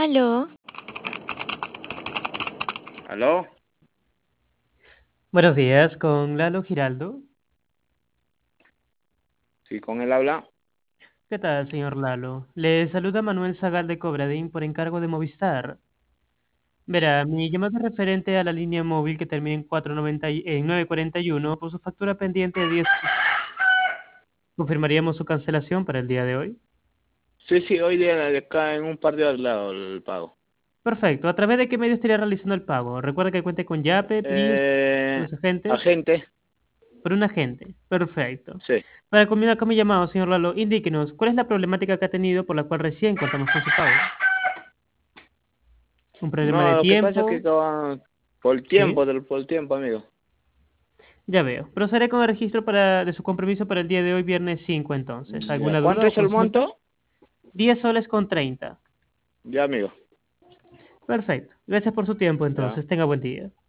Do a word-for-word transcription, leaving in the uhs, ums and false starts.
Aló, ¿Aló? Buenos días, con Lalo Giraldo. Sí, con él habla. ¿Qué tal, señor Lalo? Le saluda Manuel Zagal de Cobradín por encargo de Movistar. Verá, mi llamada es referente a la línea móvil que termina en, cuatro noventa y- en nueve cuarenta y uno por su factura pendiente de diez. ¿Confirmaríamos su cancelación para el día de hoy? Sí, sí, hoy día le cae en un par de horas lado el pago. Perfecto. ¿A través de qué medio estaría realizando el pago? Recuerda que cuente con Yape, P I S, Eh, los agentes, agente, por un agente. Perfecto. sí. Para culminar con mi llamado, señor Lalo, indíquenos, ¿cuál es la problemática que ha tenido por la cual recién contamos con su pago? ¿Un problema de No, lo que pasa es que tiempo? acaban por el Sí. tiempo, del, por el tiempo, amigo. Ya veo. Procederé con el registro para, de su compromiso para el día de hoy, viernes cinco, entonces. Ya. ¿Alguna ¿Cuánto duda o es el consulta? monto? Diez soles con treinta. Ya, amigo. Perfecto. Gracias por su tiempo, Ya. entonces. Tenga buen día.